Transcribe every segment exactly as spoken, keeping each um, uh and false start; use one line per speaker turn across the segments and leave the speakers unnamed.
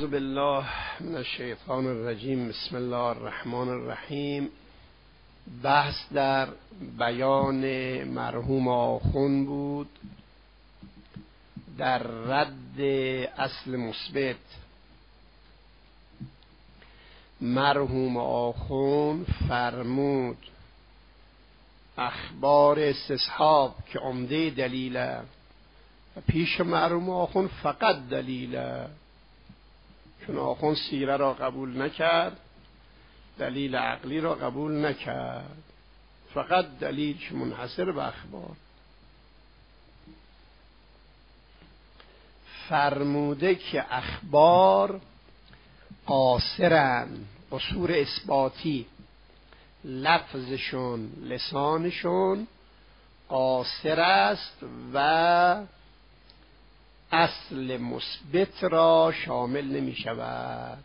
اعوذ بالله من الشیطان الرجیم. بسم الله الرحمن الرحیم. بحث در بیان مرحوم آخوند بود در رد اصل مثبت. مرحوم آخوند فرمود اخبار استصحاب که عمده دلیله و پیش مرحوم آخوند فقط دلیله، چون آخوند سیره را قبول نکرد، دلیل عقلی را قبول نکرد، فقط دلیل منحصر به اخبار. فرموده که اخبار قاصرن، قصور اثباتی، لفظشون لسانشون قاصر است و اصل مثبت را شامل نمی شود.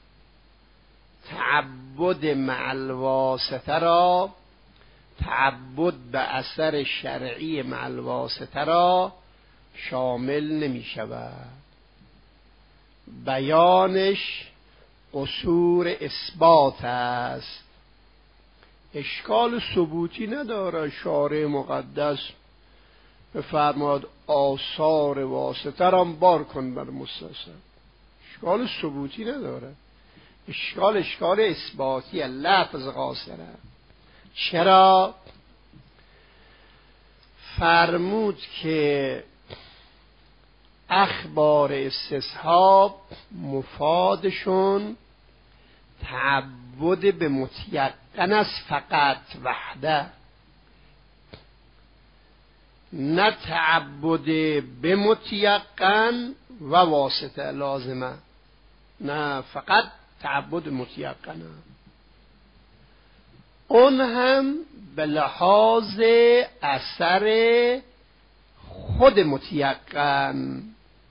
تعبد مع الواسطه را، تعبد به اثر شرعی مع الواسطه را شامل نمی شود. بیانش قصور اثبات است، اشکال ثبوتی نداره. شارع مقدس بفرماد آثار واسطه را بار کن بر مستصحب، اشکال ثبوتی نداره. اشکال اشکال اثباتی، لفظ قاصره. چرا؟ فرمود که اخبار استصحاب مفادشون تعبد به متیقن است فقط وحده، نه تعبد به متیقن و واسطه لازمه، نه فقط تعبد متیقنه. اون هم به لحاظ اثر خود متیقن،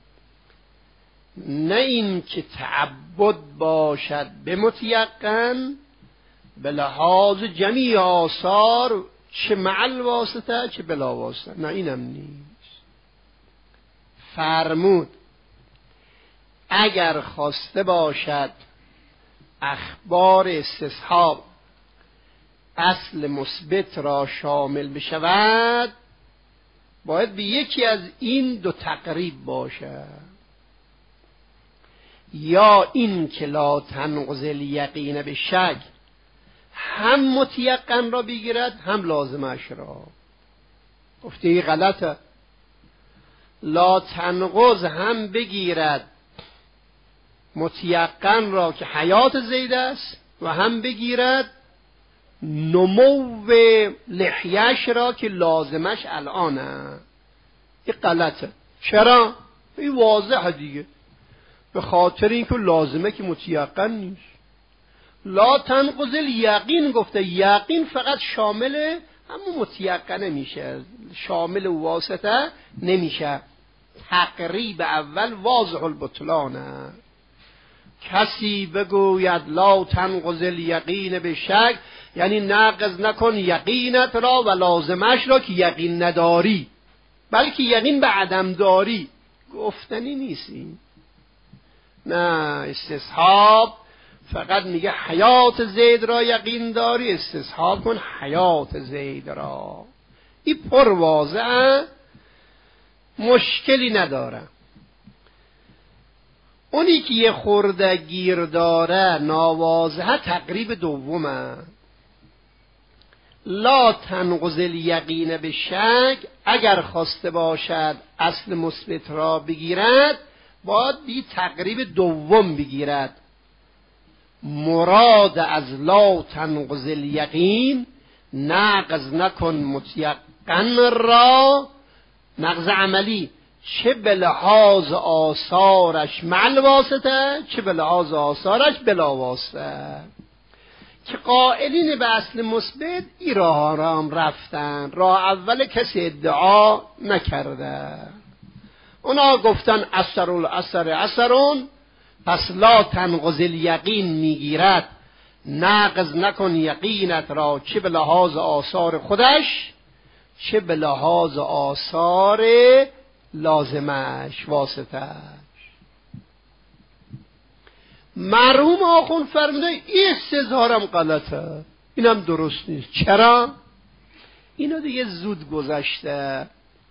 نه این که تعبد باشد به متیقن به لحاظ جمیع آثار، چه مع الواسطه چه بلا واسطه، نه اینم نیست. فرمود اگر خواسته باشد اخبار استصحاب اصل مثبت را شامل بشود، باید به یکی از این دو تقریب باشد، یا این که لا تنقض الیقین به شک، هم متیقن را بگیرد هم لازمش را. گفته ای غلطه. لا تنقض هم بگیرد متیقن را که حیات زید است و هم بگیرد نمو لحیه‌اش را که لازمش الانه. این غلطه. چرا؟ این واضحه دیگه، به خاطر اینکه لازمه که متیقن نیست. لا تنقض الیقین گفته، یقین فقط شامل همون متیقنه میشه، شامل واسطه نمیشه. تقریب اول واضح البطلانه. کسی بگوید لا تنقض الیقین به شک، یعنی ناقض نکن یقینت را و لازمش را که یقین نداری، بلکه یقین به عدم داری، گفتنی نیستی. نه، استصحاب فقط میگه حیات زید را یقین داری، استصحاب کن حیات زید را. این پر واضحه، مشکلی نداره. اونی که یه خورده گیر داره ناواضحه تقریب دومه. لا تنقض الیقین به شک، اگر خواسته باشد اصل مثبت را بگیرد باید بی تقریب دوم بگیرد. مراد از لا تنقض الیقین نقض نکن متیقن را، نقض عملی، چه به لحاظ آثارش مع الواسطه چه به لحاظ آثارش بلا واسطه. که قائلین به اصل مثبت این راه را هم رفتن، راه اول کسی ادعا نکرده. اونا گفتن اثر الاثر اثرون، پس لا تنقض الیقین میگیرد نقض نکن یقینت را چه به لحاظ آثار خودش چه به لحاظ آثار لازمش واسطش. مرحوم آخوند فرموده این استظهارم غلطه، اینم درست نیست. چرا؟ اینو دیگه زود گذشته.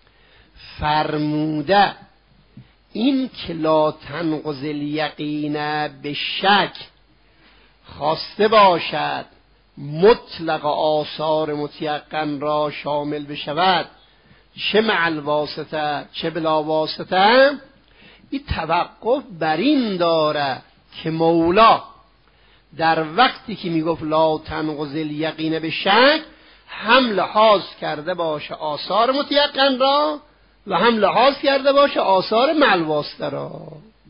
فرموده این که لا تنقض الیقین به شک خواسته باشد مطلق آثار متیقن را شامل بشود، چه مع الواسطه چه بلا واسطه، این توقف بر این داره که مولا در وقتی که میگفت لا تنقض الیقین به شک هم لحاظ کرده باشه آثار متیقن را و هم لحاظ کرده باشه آثار مع الواسطه را.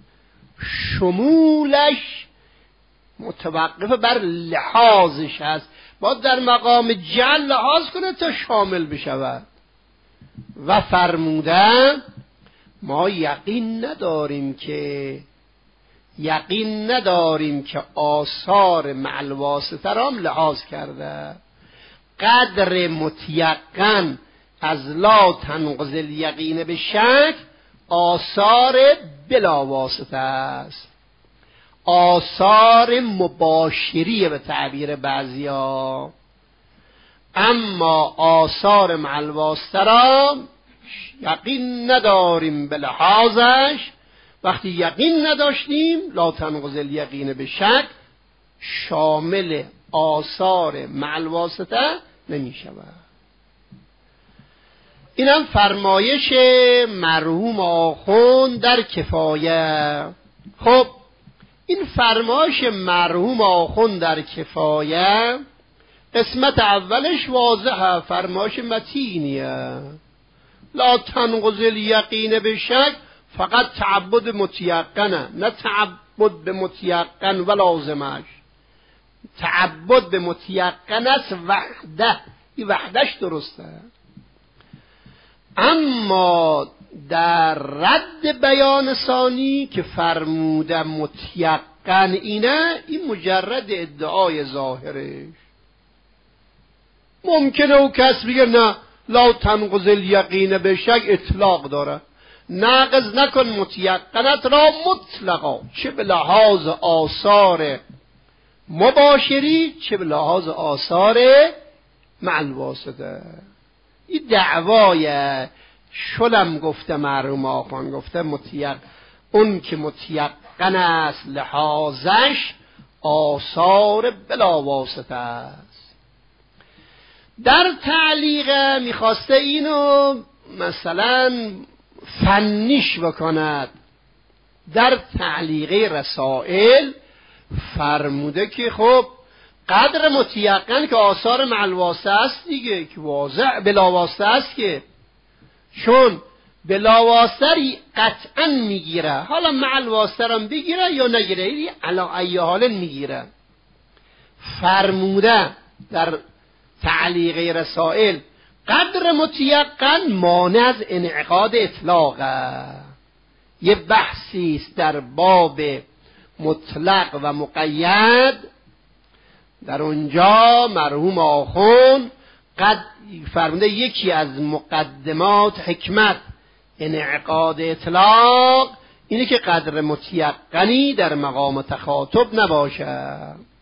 شمولش متوقف بر لحاظش هست، باید در مقام جعل لحاظ کنه تا شامل بشود. و فرموده ما یقین نداریم که یقین نداریم که آثار مع الواسطه را هم لحاظ کرده. قدر متیقن از لا تنقض الیقین به شک آثار بلا واسطه است، آثار مباشریه به تعبیر بعضیا. اما آثار مع الواسطه را یقین نداریم به لحاظش. وقتی یقین نداشتیم لا تنقض الیقین به شک شامل آثار مع الواسطه نمی شود. اینم فرمایش مرحوم آخوند در کفایه. خب این فرمایش مرحوم آخوند در کفایه قسمت اولش واضحه، فرمایش متینیه. لا تنقض الیقین به شک فقط تعبد متیقنه، نه تعبد به متیقن و لازمش. تعبد به متیقن است وحده، این وحدش درسته. اما در رد بیان ثانی که فرموده متیقن اینه، این مجرد ادعای ظاهرش. ممکنه او کس بگه نه لا تنقض الیقین به شک اطلاق داره، ناقض نکن متیقنت را مطلقا، چه به لحاظ آثار مباشری چه به لحاظ آثار مع الواسطه. این دعوای شلم گفته مرحوم آخوند، گفته متیق اون که متیقن است لحاظش آثار بلا واسطه است. در تعلیق میخواسته اینو مثلا فنیش بکند. در تعلیق رسائل فرموده که خب قدر متیقن که آثار مع الواسطه است دیگه، که واضح بلا واسطه است، که چون بلا واسطه قطعا میگیره، حالا مع الواسطه هم بگیره یا نگیره، علا ای حال میگیره. فرموده در تعلیق رسائل قدر متیقن مانع از انعقاد اطلاقه. یه بحثی است در باب مطلق و مقید، در اونجا مرحوم آخوند قد فرموده یکی از مقدمات حکمت انعقاد اطلاق اینه که قدر متیقنی در مقام تخاطب نباشه.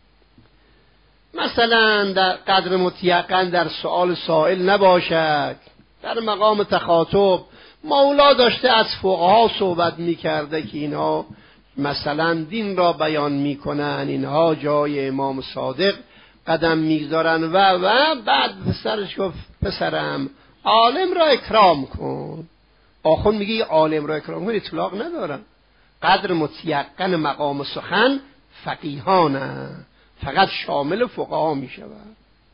مثلا در قدر متیقن در سؤال سائل نباشد، در مقام تخاطب مولا داشته از فقها صحبت میکرده که اینها مثلا دین را بیان میکنن، اینها جای امام صادق قدم میگذارن و و بعد پسرش گفت پسرم عالم را اکرام کن. آخوند میگه عالم را اکرام کن اطلاق ندارن. قدر متیقن مقام سخن فقیهانه، فقط شامل فقها میشود.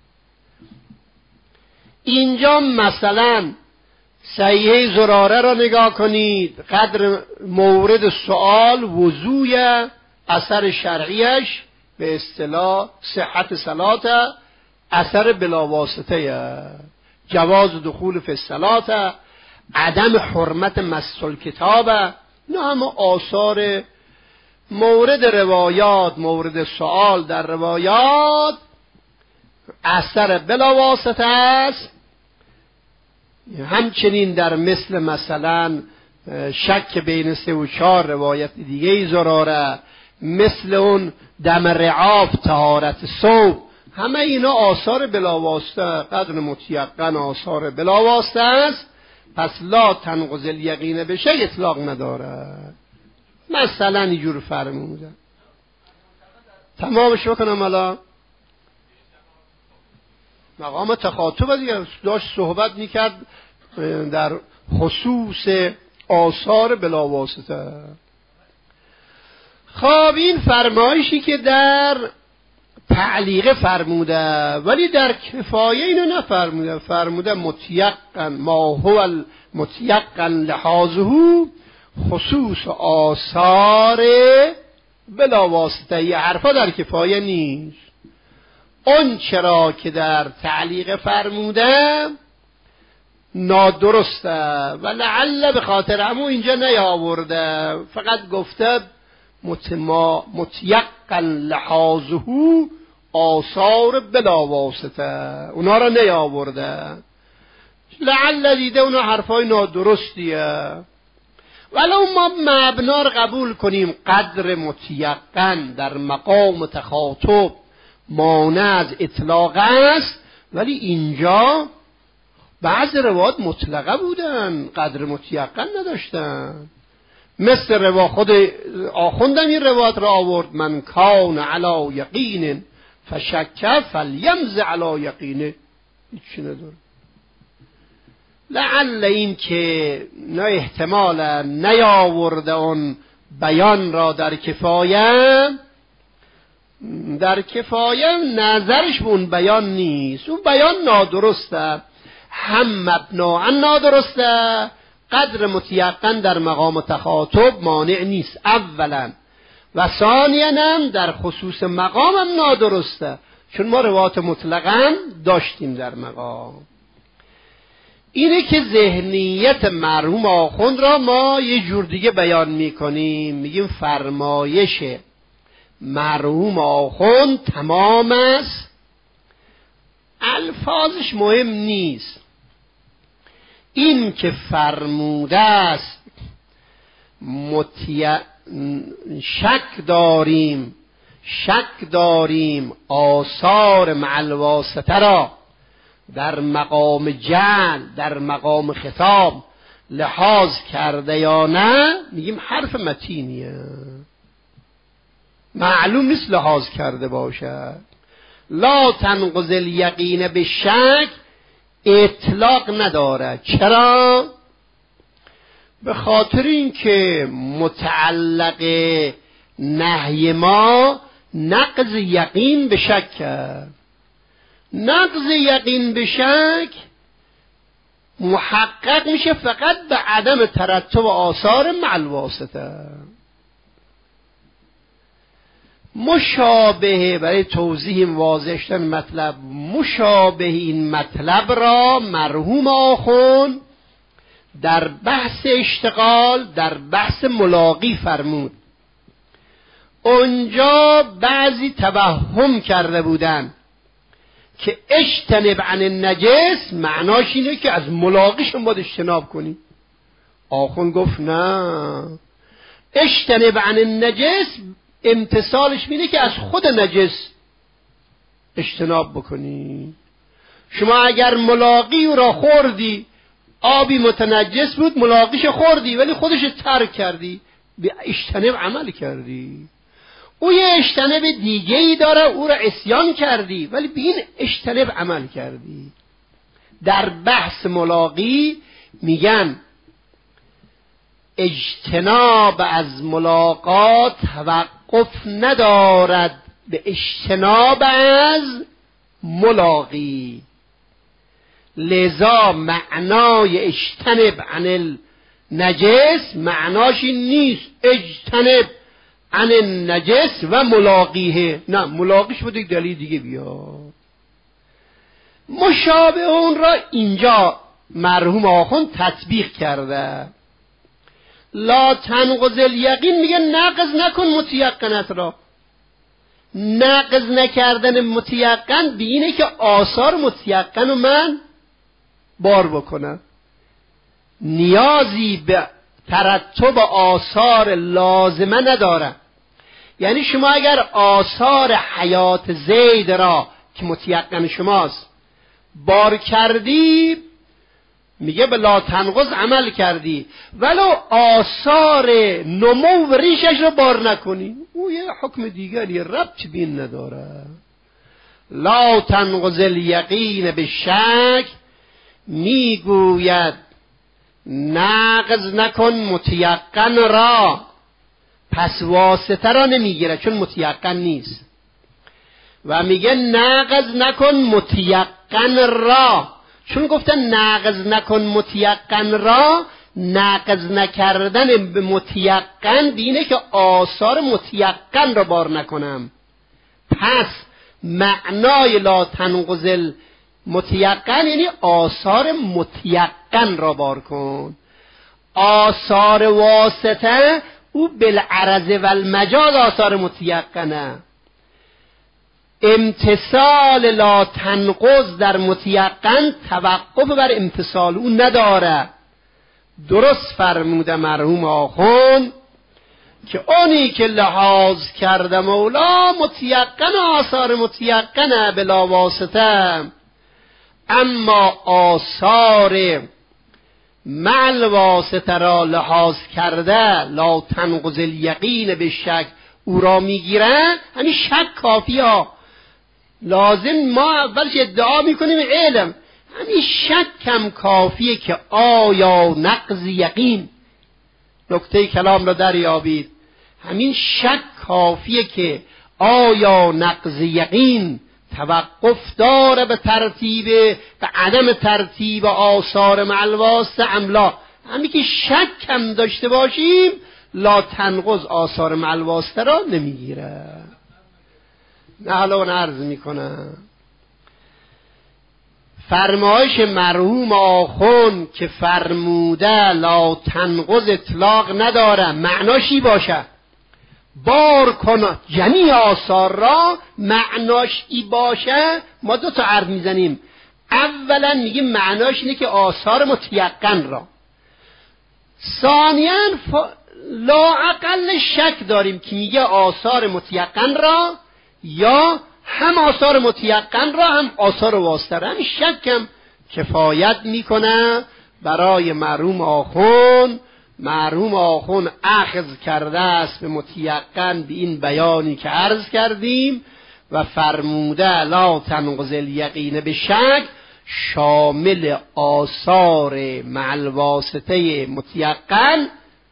اینجا مثلا صحیح زراره را نگاه کنید، قدر مورد سوال وضوع اثر شرعیش به اصطلاح صحت صلات، اثر بلاواسطه جواز دخول فی الصلاه، عدم حرمت مس الکتاب، نه همه آثار مورد روایات، مورد سوال در روایات اثر بلاواسطه است. همچنین در مثل مثلا شک بین سه و چهار روایت دیگه زراره، مثل اون دم رعاف، طهارت صوب، همه اینا آثار بلاواسطه، قدر متیقن آثار بلاواسطه است. پس لا تنقض الیقین به شیء اطلاق ندارد. مثلا اینجور فرمودن. تمامش بکنم. حالا مقام تخاطب دیگه داشت صحبت میکرد در خصوص آثار بلاواسطه. خب این فرمایشی که در تعلیق فرموده ولی در کفایه اینو نفرموده. فرموده متیقن ما هو متیقن لحاظه خصوص آثار بلاواسطه. یه حرفا در کفایه نیست. اون چرا که در تعلیق فرموده نادرسته و لعل به خاطر همون اینجا نیاورده، فقط گفته متما متیقن لحاظه آثار بلاواسطه، اونا را نیاورده. لعل دیده اونا حرفای نادرستیه. ولو ما مبنا را قبول کنیم قدر متیقن در مقام تخاطب مانع از اطلاق است، ولی اینجا بعض روایات مطلقه بودن، قدر متیقن نداشتن. مثل روا خود آخوندم این روایت را آورد: من کان علی یقین فشک فلیمز علی یقینه. هیچی نداره. لعل این که نه احتمال نیاورده اون بیان را در کفایه، در کفایه نظرش به اون بیان نیست، اون بیان نادرسته، هم مبناً نادرسته، قدر متیقن در مقام تخاطب مانع نیست اولا، و ثانیاً در خصوص مقام هم نادرسته، چون ما روایات مطلقاً داشتیم در مقام. اینه که ذهنیت مرحوم آخوند را ما یه جور دیگه بیان میکنیم، میگیم فرمایش مرحوم آخوند تمام است، الفاظش مهم نیست. این که فرموده است متی... شک داریم شک داریم آثار مع الواسطه را در مقام جعل، در مقام خطاب لحاظ کرده یا نه، میگیم حرف متینیه، معلوم نیست لحاظ کرده باشه. لا تنقض الیقین به شک اطلاق نداره. چرا؟ به خاطر اینکه متعلق نهی ما نقض یقین به شک کرد. نقض یقین به شک محقق میشه فقط به عدم ترتب آثار مع الواسطه. مشابه، برای توضیح واضح شدن مطلب، مشابه این مطلب را مرحوم آخوند در بحث اشتغال، در بحث ملاقی فرمود. اونجا بعضی توهم کرده بودن که اجتنب عن النجس معناش اینه که از ملاقیشون باید اجتناب کنی. آخوند گفت نه، اجتنب عن النجس امتصالش میده که از خود نجس اجتناب بکنی. شما اگر ملاقی را خوردی، آبی متنجس بود، ملاقیش خوردی ولی خودش ترک کردی، به اجتناب عمل کردی. او یه اجتناب دیگه ای داره، او را عصیان کردی ولی به این اجتناب عمل کردی. در بحث ملاقی میگن اجتناب از ملاقات توقف ندارد به اجتناب از ملاقی، لذا معنای اجتنب عن النجس معناش این نیست اجتنب عن النجس و ملاقیه، نه، ملاقیش بود یک دلیل دیگه بیا. مشابه اون را اینجا مرحوم آخوند تطبیق کرده. لا تنقض الیقین میگه نقض نکن متیقنت را. نقض نکردن متیقن به اینه که آثار متیقن رو من بار بکنم، نیازی به ترتب آثار لازمه ندارم. یعنی شما اگر آثار حیات زید را که متیقن شماست بار کردی، میگه به لا تنقض عمل کردی، ولو آثار نمو و ریشش رو بار نکنی، او یه حکم دیگری ربط بین نداره. لا تنقض الیقین به شک، میگوید نقض نکن متیقن را، پس واسطه را نمیگیره چون متیقن نیست. و میگه نقض نکن متیقن را، چون گفتن نقض نکن متیقن را، نقض نکردن به متیقن دینه که آثار متیقن را بار نکنم. پس معنای لا تنقض متیقن یعنی آثار متیقن را بار کن. آثار واسطه او بالعرض و المجاز آثار متیقنه. امتصال لا تنقض در متیقن توقف بر امتصال او نداره. درست فرموده مرحوم آخوند که اونی که لحاظ کرده مولا متیقن آثار متیقنه بلا واسطه، اما آثار مع واسطه را لحاظ کرده لا تنقض الیقین به شک او را میگیرن. همین شک کافی ها، لازم ما اولش ادعا میکنیم علم، همین شک کم کافیه که آیا نقض یقین، نکته کلام را دریابید، همین شک کافیه که آیا نقض یقین توقف داره به ترتیب به عدم ترتیب آثار مع الواسطه ام لا. همین که شک کم داشته باشیم لا تنقض آثار مع الواسطه را نمیگیره. نه حالا اون عرض میکنم فرمایش مرحوم آخون که فرموده لا تنقض اطلاق نداره، معناشی باشه بار کن جمعی آثار را، معناش ای باشه. ما دو تا عرض میزنیم، اولا میگیم معناش اینه که آثار متیقن را، ثانیا ف... لا اقل شک داریم که میگه آثار متیقن را یا هم آثار متیقن را هم آثار واسطه را. همین شک هم کفایت میکنه برای مرحوم آخون. مرحوم آخون اخذ کرده است به متیقن به این بیانی که عرض کردیم و فرموده لا تنقض الیقین به شک شامل آثار مع الواسطه متیقن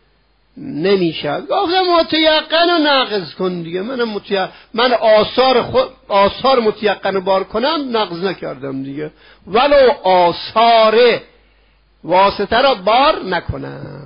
نمیشه. گفتم متیقن رو نقض کن دیگه، من متیقن من آثار خود آثار متیقن رو بار کنم نقض نکردم دیگه، ولو آثار واسطه را بار نکنم.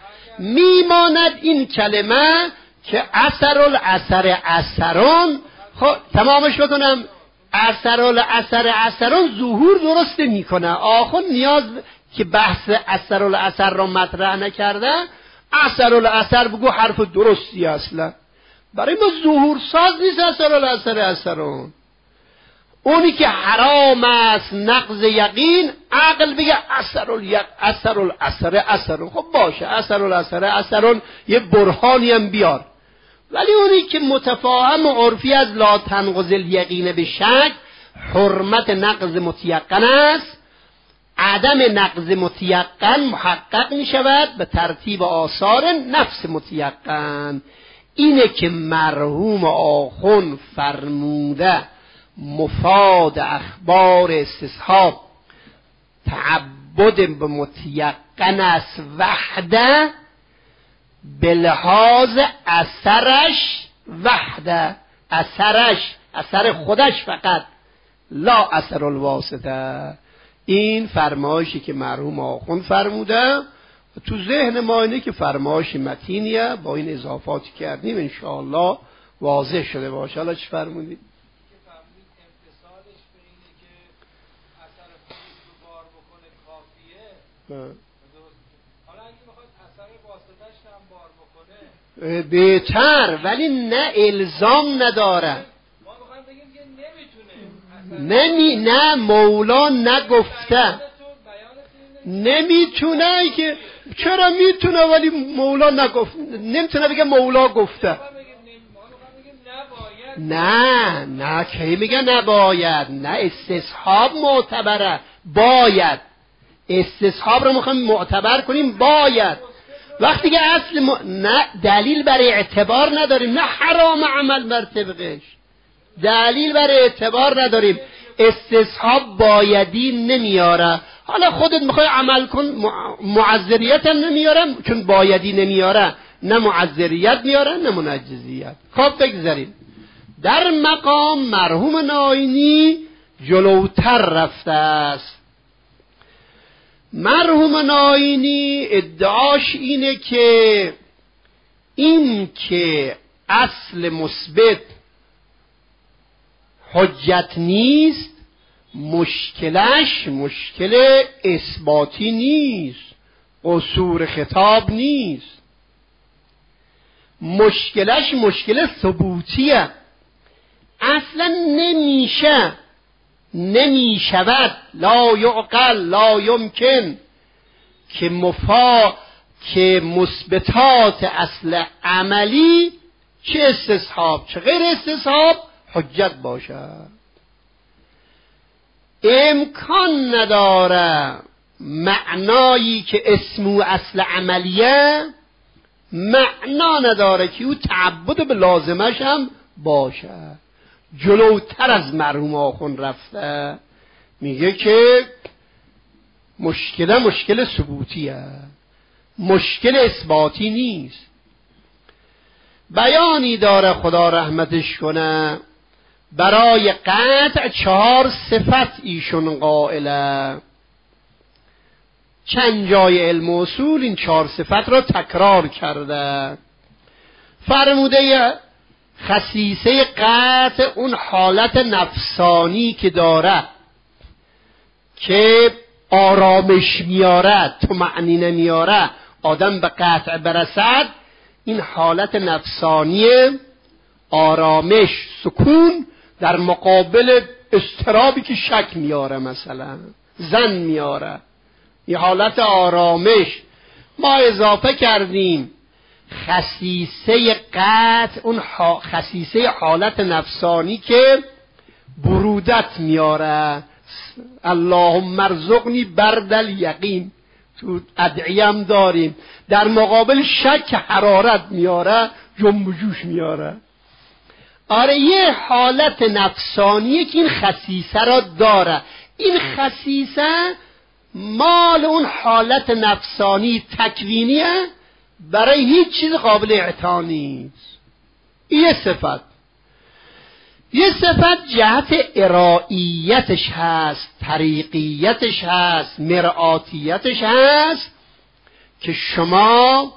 میماند این کلمه که اثر الاثر اثرون. خب تمامش بکنم. اثر الاثر اثرون ظهور درست میکنه. آخون نیاز که بحث اثر الاثر را مطرح نکرده، اثر الاثر بگو حرف درستی اصلا برای ما ظهور ساز نیست. اثر الاثر اثرون اونی که حرام است نقض یقین، عقل بگه اثر الیق اثر الاثر اثرون. خب باشه اثر الاثر اثرون یه برهانی هم بیار، ولی اونی که متفاهم و عرفی از لا تنقض الیقین به شک حرمت نقض متیقن است، عدم نقض متیقن محقق می شود به ترتیب آثار نفس متیقن. اینه که مرحوم آخون فرموده مفاد اخبار استصحاب تعبد به متیقن است وحده به لحاظ اثرش وحده، اثرش اثر خودش فقط، لا اثر الواسطه. این فرمایشی که مرحوم آخوند فرموده تو ذهن ما اینه که فرمایش متینیه، با این اضافاتی کردیم انشاءالله واضح شده باشه. حالا چی فرمودید؟
حالا اگه بخواد اثر واسطه‌اش هم بار بکنه
بهتر، ولی نه الزام نداره.
ما میخوایم بگیم که نمیتونه.
نمی نه مولا نگفته نمیتونه، که چرا میتونه ولی مولا نگفت، نمیتونه بگه مولا گفته. نه نه کی میگه نباید؟ نه، استصحاب معتبره، باید. استصحاب رو میخوایم معتبر کنیم، باید. وقتی که اصل م... نه دلیل برای اعتبار نداریم، نه حرام عمل بر طبقش، دلیل برای اعتبار نداریم. استصحاب بایدی نمیاره. حالا خودت میخوای عمل کن، معذریت هم نمیاره، چون بایدی نمیاره، نه معذریت میاره نه منجزیت. خب بگذاریم. در مقام مرحوم ناینی جلوتر رفته است. مرحوم ناینی ادعاش اینه که این که اصل مثبت حجت نیست، مشکلش مشکل اثباتی نیست، قصور خطاب نیست، مشکلش مشکل ثبوتیه. اصلا نمیشه، نمیشود، لا یعقل، لا یمکن که مفا که مثبتات اصل عملی چه استصحاب چه غیر استصحاب حجت باشد. امکان نداره معنایی که اسمو اصل عملیه معنا نداره که او تعبد به لازمش هم باشه. جلوتر از مرحوم آخوند رفته، میگه که مشکل مشکل ثبوتیه، مشکل اثباتی نیست. بیانی داره خدا رحمتش کنه برای قطع چهار صفت ایشون قائله. چند جای علم و اصول این چهار صفت را تکرار کرده. فرموده خصیصه قطع اون حالت نفسانی که داره که آرامش میاره، طمأنینه میاره، آدم به قطع برسد، این حالت نفسانی آرامش، سکون در مقابل اضطرابی که شک میاره، مثلا زن میاره، این حالت آرامش. ما اضافه کردیم خصیصه قطع اون خصیصه حالت نفسانی که برودت میاره. اللهم ارزقنی برد الیقین تو ادعیم داریم. در مقابل شک حرارت میاره، جنب و جوش میاره. آره یه حالت نفسانیه که این خصیصه را داره. این خصیصه مال اون حالت نفسانی تکوینیه، برای هیچ چیز قابل اعطا نیست. یه صفت یه صفت جهت ارائیتش هست، طریقیتش هست، مرآتیتش هست که شما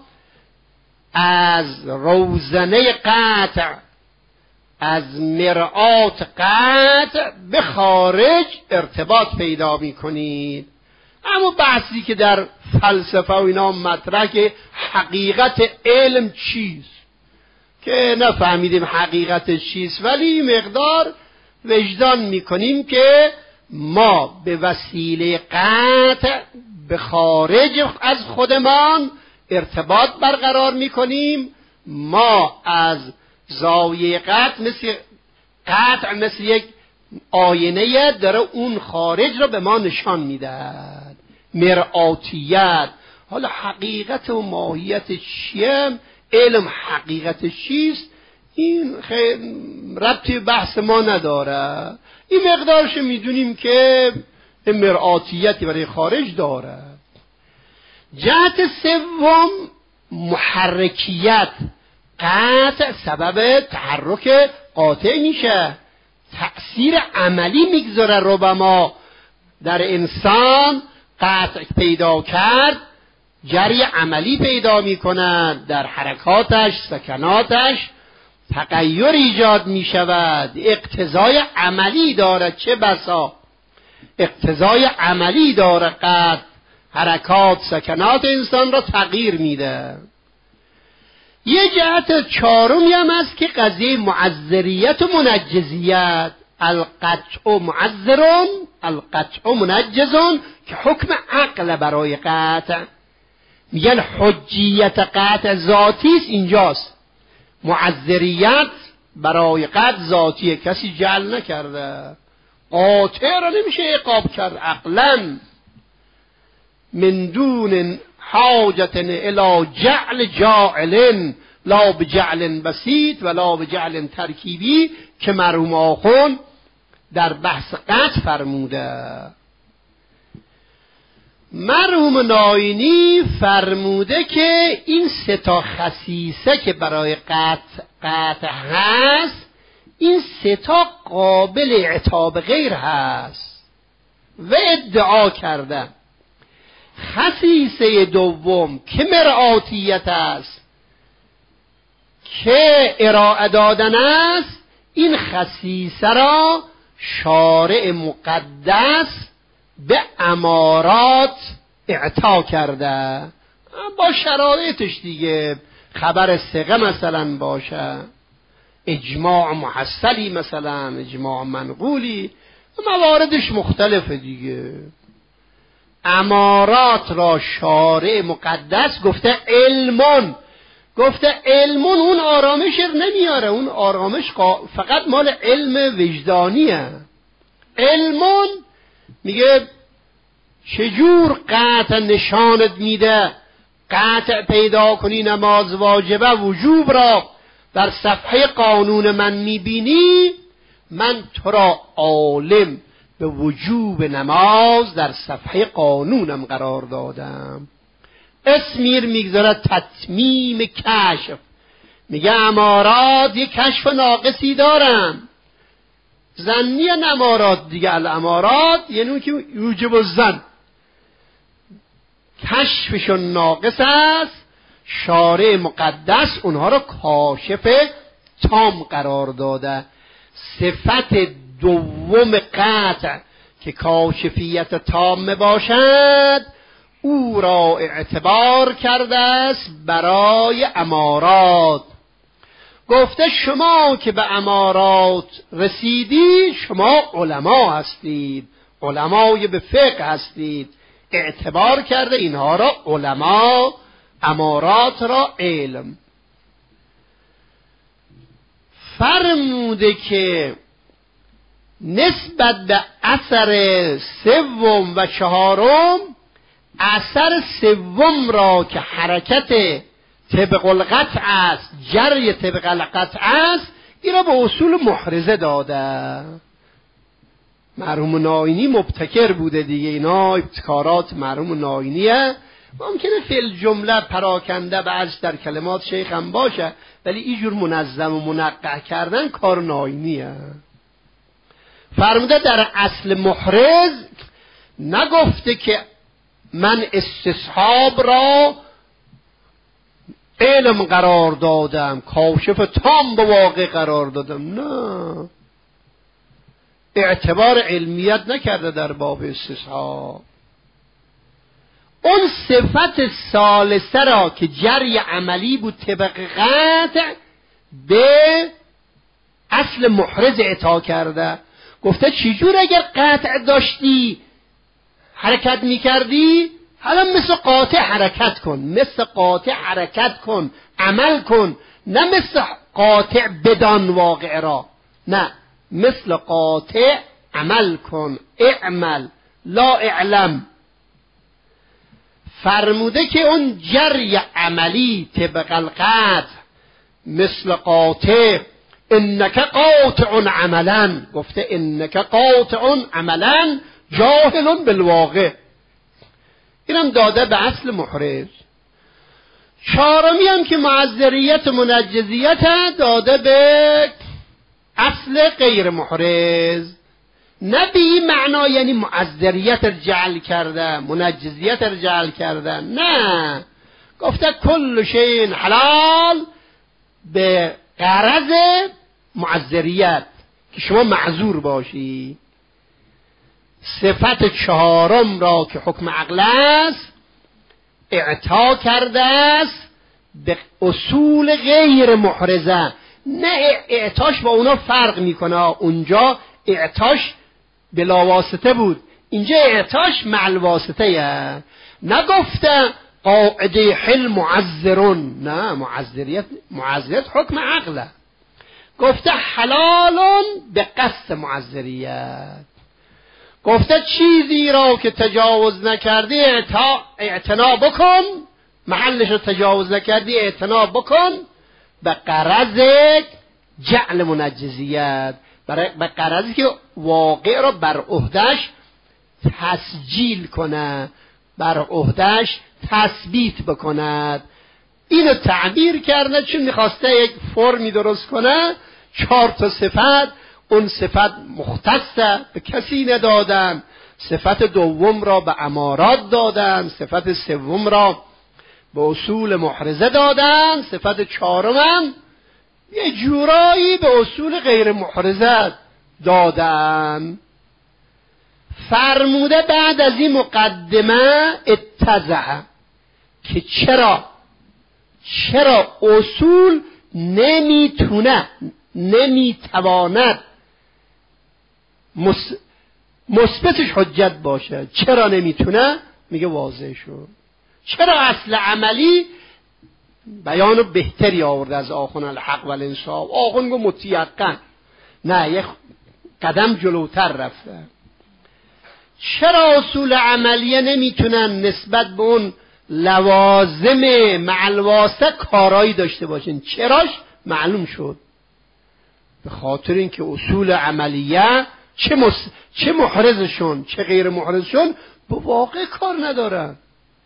از روزنه قطع، از مرآت قطع به خارج ارتباط پیدا می کنید. اما بحثی که در فلسفه و اینا مطرح که حقیقت علم چیست، که نفهمیدیم حقیقتش چیست، ولی مقدار وجدان میکنیم که ما به وسیله قطع به خارج از خودمان ارتباط برقرار میکنیم. ما از زاویه قطع مثل قطع مثل یک آینه داره اون خارج رو به ما نشان میده. مرآتیت. حالا حقیقت و ماهیت چیه، علم حقیقت چیست، این خیلی ربطی بحث ما نداره. این مقدارش میدونیم که مرآتیتی برای خارج داره. جهت سوم محرکیت. قطع سبب تحرک قاطع میشه، تأثیر عملی میگذاره. ربما در انسان قطع پیدا کرد، جری عملی پیدا میکنند، در حرکاتش، سکناتش تغییر ایجاد میشود. اقتضای عملی داره، چه بسا اقتضای عملی داره. قطع حرکات، سکنات انسان را تغییر میده. یه جهت چهارمی هم هست که قضیه معذریت و منجزیت. القطع معذرون، القطع منجزون، که حکم عقل برای قطع. میگن حجیت قطع ذاتی است، اینجاست. معذریت برای قطع ذاتی کسی جعل نکرده. قاطع را نمیشه عقاب کرد عقلا. من دون حاجت الی جعل جاعل لا بجعل بسیط ولا بجعل ترکیبی که مرحوم آخوند در بحث قطع فرموده. مرحوم ناینی فرموده که این سه تا خصیصه که برای قطع قطع هست، این سه تا قابل اعتاب غیر هست و ادعا کرده خصیصه دوم که مرآتیت است، که ارائه دادن است، این خصیصه را شارع مقدس به امارات اعطا کرده با شرایطش دیگه. خبر ثقه مثلا باشه، اجماع محصلی مثلا، اجماع منقولی، مواردش مختلفه دیگه. امارات را شارع مقدس گفته علمون، گفته علمون، اون آرامش نمیاره، اون آرامش فقط مال علم وجدانیه. علمون میگه چجور قطع نشانت میده قطع پیدا کنی نماز واجبه وجوب را در صفحه قانون من میبینی، من تو را عالم به وجوب نماز در صفحه قانونم قرار دادم. اسمیر میگذاره تتمیم کشف، میگه امارات یک کشف ناقصی دارن. ظنی امارات دیگه، الامارات یعنی اون که یوجب الظن، کشفشون ناقص است. شارع مقدس اونها رو کاشف تام قرار داده. صفت دوم قطع که کاشفیت تام باشد، او را اعتبار کرده است برای امارات. گفته شما که به امارات رسیدید شما علما هستید، علمای به فقه هستید. اعتبار کرده اینها را علما، امارات را علم. فرموده که نسبت به اثر سوم و چهارم، اثر سوم را که حرکت طبق القطع است، جری طبق القطع است، این را به اصول محرزه داده. مرحوم ناینی مبتکر بوده دیگه، اینا ابتکارات مرحوم ناینیه. ممکنه فی الجمله پراکنده بعض در کلمات شیخ هم باشه، ولی اینجور منظم و منقح کردن کار ناینیه. فرموده در اصل محرز نگفته که من استصحاب را علم قرار دادم، کاشف تام به واقع قرار دادم، نه، اعتبار علمیت نکرده در باب استصحاب. اون صفت ثالثه را که جری عملی بود طبق قطع، به اصل محرز اعطا کرده. گفته چجور اگر قطع داشتی حرکت میکردی، حالا مثل قاطع حرکت کن، مثل قاطع حرکت کن، عمل کن، نه مثل قاطع بدان واقع را، نه، مثل قاطع عمل کن، اعمل لا اعلم. فرموده که اون جری عملی طبق القطع مثل قاطع، انک قاطع عملا، گفته انک قاطع عملا جاهل بالواقع، اینم داده به اصل محرز. چهارمی هم که معذریت منجزیت داده به اصل غیر محرز. نه به این معنا یعنی معذریت رجعل کرده، منجزیت رجعل کرده، نه، گفته کل شیء حلال به غرض معذریت که شما معذور باشی. صفت چهارم را که حکم عقل است اعطا کرده است به اصول غیر محرزه. نه اعطاش با اونا فرق میکنه، اونجا اعطاش بلا واسطه بود، اینجا اعطاش مع الواسطه یه. نگفته قاعده حل معذرون، نه، معذریت معذریت حکم عقله. گفته حلالون به قصد معذریت، گفته چیزی را که تجاوز نکردی اعتنا بکن، محلش رو تجاوز نکردی اعتنا بکن به غرض جعل منجزیت، به غرضی که واقع را بر عهده‌اش تسجیل کنه، بر عهده‌اش تثبیت بکند. اینو تعبیر کرده چون میخواسته یک فرمی درست کنه، چهار تا صفت، اون صفت مختصه به کسی ندادن، صفت دوم را به امارات دادن، صفت سوم را به اصول محرزه دادن، صفت چهارم یه جورایی به اصول غیر محرزه دادن. فرموده بعد از این مقدمه اتضح که چرا چرا اصول نمیتونه نمیتواند مثبتش حجت باشه. چرا نمیتونه؟ میگه واضح شد. چرا اصل عملی بیان بهتری آورده از آخوان الحق و الانصاف. آخوان گو متیقن، نه یک قدم جلوتر رفته. چرا اصول عملیه نمیتونن نسبت به اون لوازم معلواسه کارایی داشته باشن؟ چراش معلوم شد. به خاطر اینکه اصول عملیه چه, مس... چه محرزشون چه غیر محرزشون به واقع کار ندارن.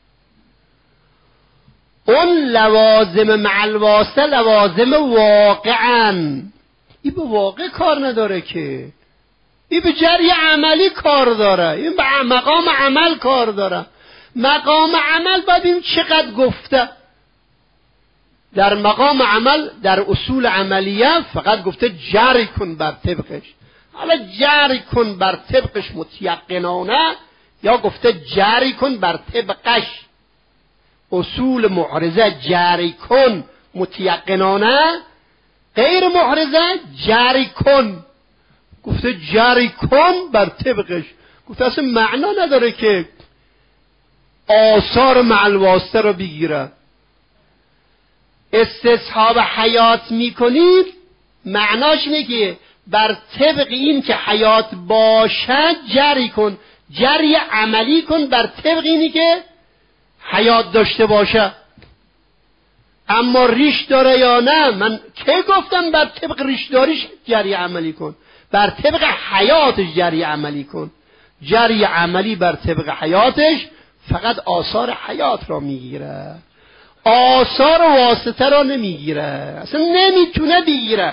اون لوازم معلواسه لوازم واقعا، این به واقع کار نداره که، این به جری عملی کار داره، این به مقام عمل کار داره. مقام عمل باید این چقدر گفته در مقام عمل، در اصول عملیه فقط گفته جری کن بر طبقش. حالا جری کن بر طبقش متیقنانه یا گفته جری کن بر طبقش. اصول محرزه جری کن متیقنانه، غیر محرزه جری کن، گفته جری کن بر طبقش. گفته اصلا معنا نداره که آثار معلواسته رو بگیره. استصحاب حیات میکنید معناش اینه که بر طبق این که حیات باشد جری کن، جری عملی کن بر طبق اینی که حیات داشته باشه. اما ریش داره یا نه؟ من که گفتم بر طبق ریش داریش جری عملی کن، بر طبق حیاتش جری عملی کن. جری عملی بر طبق حیاتش فقط آثار حیات را میگیره، آثار واسطه را نمیگیره، اصلا نمیتونه بگیره.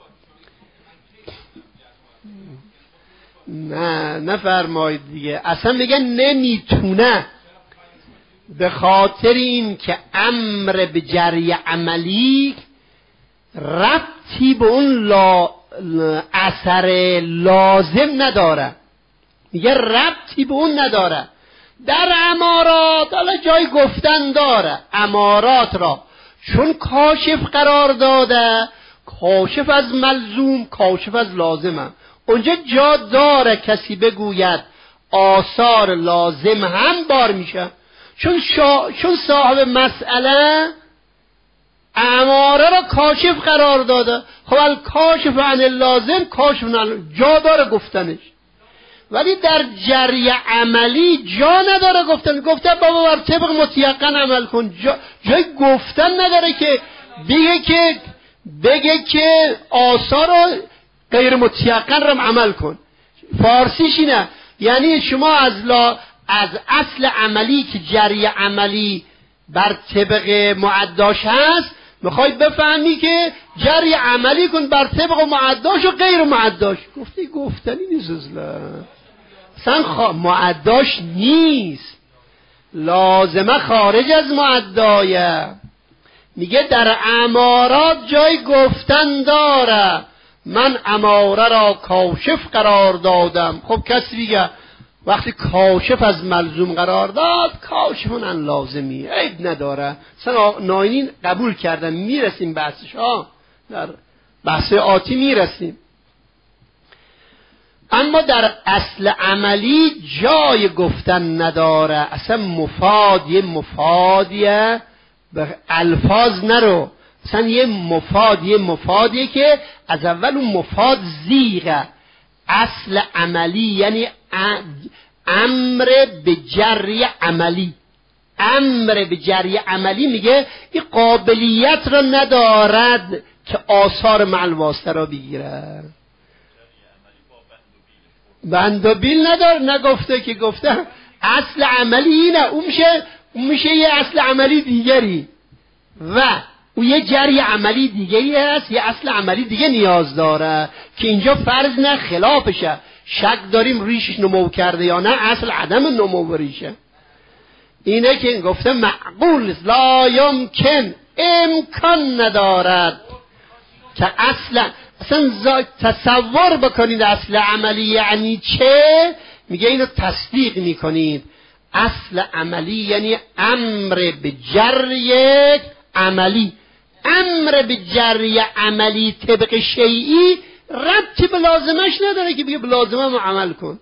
نه نفرمایید دیگه، اصلا میگه نمیتونه، به خاطر این که امر به جری عملی ربطی به اون لا اثر لازم نداره. میگه ربطی به اون نداره. در امارات حالا جای گفتن داره، امارات را چون کاشف قرار داده، کاشف از ملزوم کاشف از لازمه، اونجا جا داره کسی بگوید آثار لازم هم بار میشه، چون, شا... چون صاحب مسئله اماره را کاشف قرار داده. خب الکاشف عن اللازم کاشف عن جا داره گفتنش، ولی در جری عملی جا نداره گفتن. گفته بابا بر طبق متیقن عمل کن، جا... جای گفتن نداره که بگه که بگه که آثار غیر متیقن را عمل کن. فارسیش اینه، یعنی شما از لا از اصل عملی که جری عملی بر طبق معداش هست میخواید بفهمی که جری عملی کن بر طبق معداش و غیر معداش. گفتی گفتنی نیست، اصلا خوا... معداش نیست، لازمه خارج از معدایه. میگه در امارات جای گفتن داره، من اماره را کاشف قرار دادم. خب کسی میگه وقتی کاشف از ملزوم قرار داد کاشفون ان لازمی، عیب نداره، مثلا ناینین قبول کردن. میرسیم بحثش ها، در بحث آتی میرسیم. اما در اصل عملی جای گفتن نداره، اصلا مفاد یه مفادیه به الفاظ نرو. مثلا یه مفاد یه مفادیه که از اول اون مفاد زیغه، اصل عملی یعنی امر به جری عملی. امر به جری عملی میگه این قابلیت را ندارد که آثار مع الواسطه را بگیره. بند و بیل نداره، نگفته که گفته اصل عملی اینه، اون میشه اون میشه یه اصل عملی دیگری و اون یه جری عملی دیگری هست، یه اصل عملی دیگه نیاز داره که اینجا فرض نه خلافشه. شک داریم ریشش نمو کرده یا نه، اصل عدم نمو ریشه. اینه که گفته معقول لا یمکن، امکان ندارد که اصلا اصلا تصور بکنید اصل عملی یعنی چه. میگه اینو تصدیق میکنید. اصل عملی یعنی امر به جری عملی. امر به جری عملی طبق شیعی ربطی به لازمش نداره که بگه به لازمه عمل کن.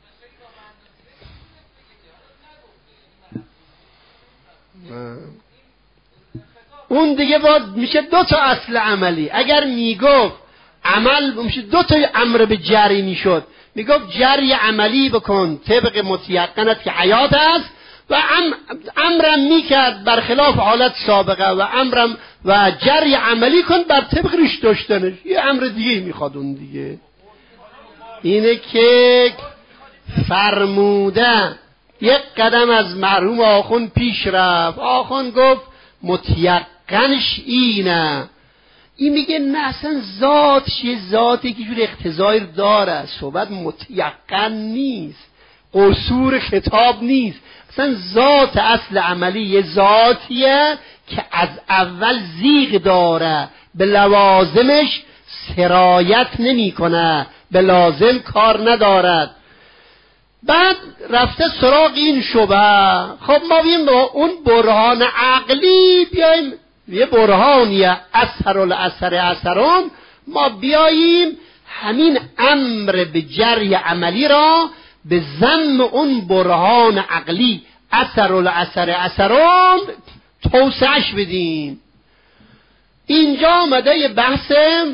اون دیگه باید میشه دو تا اصل عملی. اگر میگفت عمل میشه دو تا امر به جری میشد، میگفت جری عملی بکن طبق متیقنت که حیات است و ام امرم میکرد برخلاف حالت سابقه و امرم و جری عملی کن بر طبق ریش داشتنش. یه امر دیگه میخواد اون دیگه. اینه که فرموده یک قدم از مرحوم آخون پیش رفت. آخون گفت متیقنش اینه. این میگه نه اصلا ذاتش یه ذاتی که جور اقتضای داره، صحبت متیقن نیست، قصور خطاب نیست. اصلا ذات اصل عملی یه ذاتیه که از اول زیغ داره، به لوازمش سرایت نمی کنه، به لازم کار ندارد. بعد رفته سراغ این شبه. خب ما بیم با اون برهان عقلی بیاییم، یه برهانیه اثر الاثر اثرون، ما بیاییم همین امر به جری عملی را به ضمن اون برهان عقلی اثر الاثر اثرون توسعش بدیم. اینجا آمده یه بحث،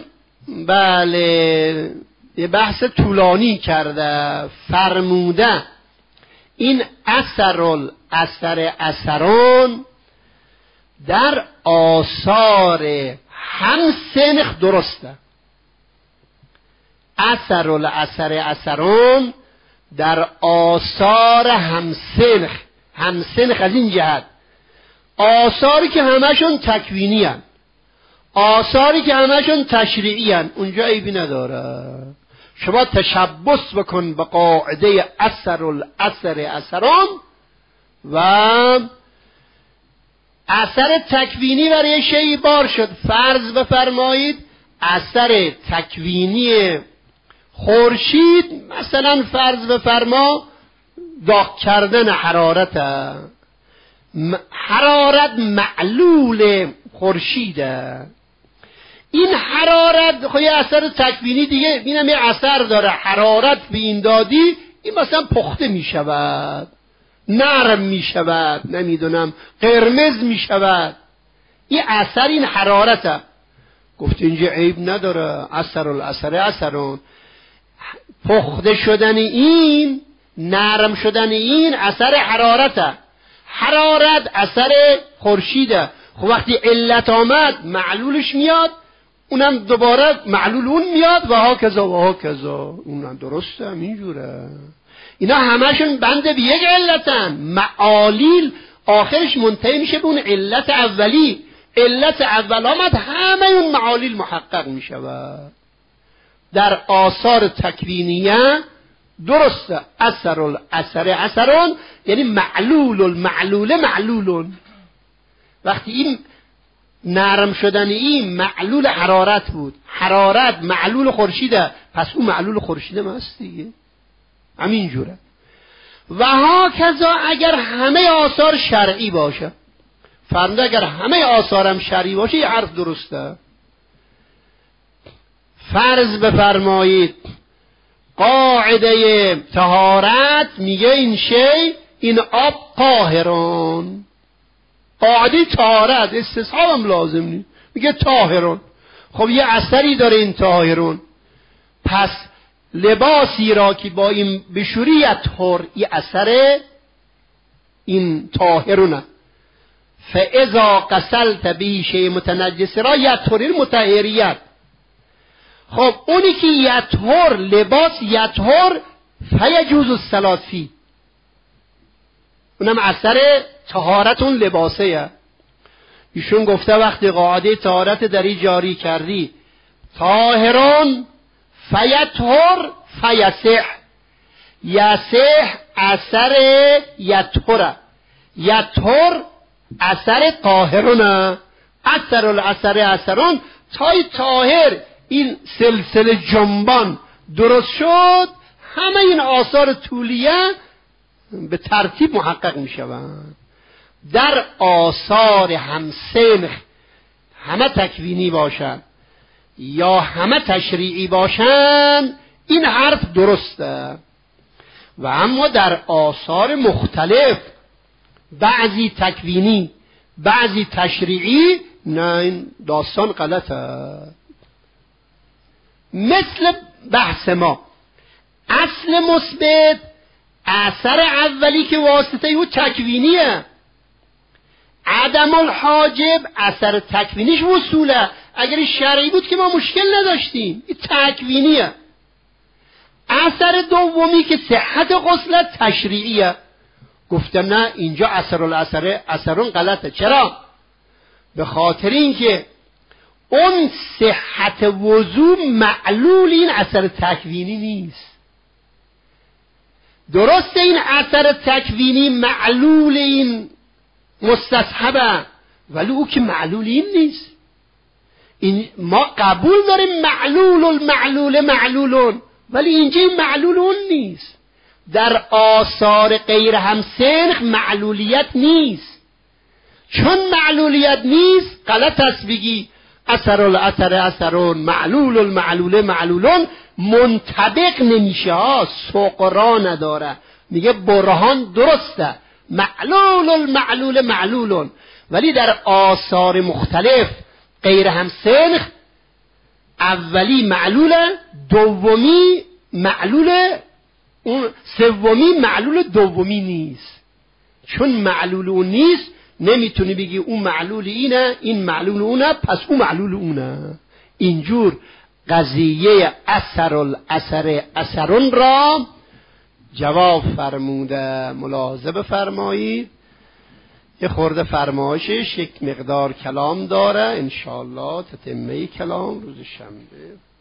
بله یه بحث طولانی کرده. فرموده این اثر الاثر اثرون در آثار هم سنخ درسته. اثر الاثر اثرون در آثار هم سنخ. هم سنخ از این جهت آثاری که همشون تکوینی هن، آثاری که همشون تشریعی هن، اونجا عیبی نداره. شما تشبث بکن به قاعده اثر الاثر اثرون و اثر تکوینی برای شیعی بار شد. فرض بفرمایید اثر تکوینی خورشید مثلا فرض بفرما داغ کردن حرارت، حرارت معلول خورشیده. این حرارت خب یه اثر تکوینی دیگه، اینم یه اثر داره. حرارت به این دادی این مثلا پخته می شود، نرم می شود، نمیدونم قرمز می شود. این اثر این حرارته. گفت اینجا عیب نداره، اثر الاثر اثرون. پخته شدن این، نرم شدن این اثر حرارته. حرارت اثر خورشیده. خب وقتی علت آمد معلولش میاد، اونم دوباره معلول اون میاد و ها کذا و ها کذا. اونم درسته همینجوره. اینا همشون بند به یک علتن. معالیل آخرش منتهی میشه به اون علت اولی. علت اول آمد همه اون معالیل محقق میشود. در آثار تکوینیه درسته اثر الاثر اثرون یعنی معلول المعلول معلولون. وقتی این نرم شدن این معلول حرارت بود، حرارت معلول خورشیده، پس اون معلول خورشیده هست دیگه. همین جوره. و ها کذا اگر همه آثار شرعی باشه، فرموده اگر همه آثارم شرعی باشه یه حرف درسته. فرض بفرمایید قاعده طهارت میگه این شی این آب طاهرون. قاعده طهارت استصحاب هم لازم نیست، میگه طاهرون. خب یه اثری داره این طاهرون، پس لباسی را که با این بشوری یطهر، این اثر این طاهرونه. فاذا غسلت به شیء متنجس را یطهر، این مطهریت. خب اونی که یطهر، لباس یطهر، فیجوز الصلاة فی، اونم اثر طهارت اون لباسه. ایشون گفته وقتی قاعده طهارت داری جاری کردی، طاهرون فیطهر فیصح، یصح اثر یطهر، یطهر اثر طاهرونه، اثر الاثر اثرون، تای طاهر این سلسله جنبان درست شد، همه این آثار طولیه به ترتیب محقق می شوند. در آثار همسنخ همه تکوینی باشند یا همه تشریعی باشند، این حرف درسته. و اما در آثار مختلف، بعضی تکوینی بعضی تشریعی، نه، این داستان غلطه. مثل بحث ما، اصل مثبت اثر اولی که واسطه او تکوینیه، عدم الحاجب اثر تکوینیش وصوله. اگر شرعی بود که ما مشکل نداشتیم، این تکوینیه. اثر دومی که صحت غسل تشریعیه. گفتم نه، اینجا اثر الاثر اثرون غلطه. چرا؟ به خاطر اینکه اون صحت وضو معلول این اثر تکوینی نیست. درسته این اثر تکوینی معلول این مستصحبه، ولی او که معلول این نیست. این ما قبول داریم معلول المعلول معلولون، ولی اینجا این معلول اون نیست. در آثار غیر همسنخ معلولیت نیست. چون معلولیت نیست غلط است بگی اثر الاثر اثرون، معلول المعلول معلولون، منطبق نمیشه ها، سقرا نداره. میگه برهان درسته، معلول المعلول معلولون، ولی در آثار مختلف غیر همسنخ اولی معلوله، دومی معلوله، اون سومی معلول دومی نیست. چون معلول اون نیست نمیتونی بگی اون معلول اینه، این معلول اونه، پس اون معلول اونه. اینجور قضیه اثر الاثر اثرون را جواب فرموده. ملاحظه بفرمایید، یه خورده فرمایشش یک مقدار کلام داره، انشاءالله تتمه کلام روز شنبه.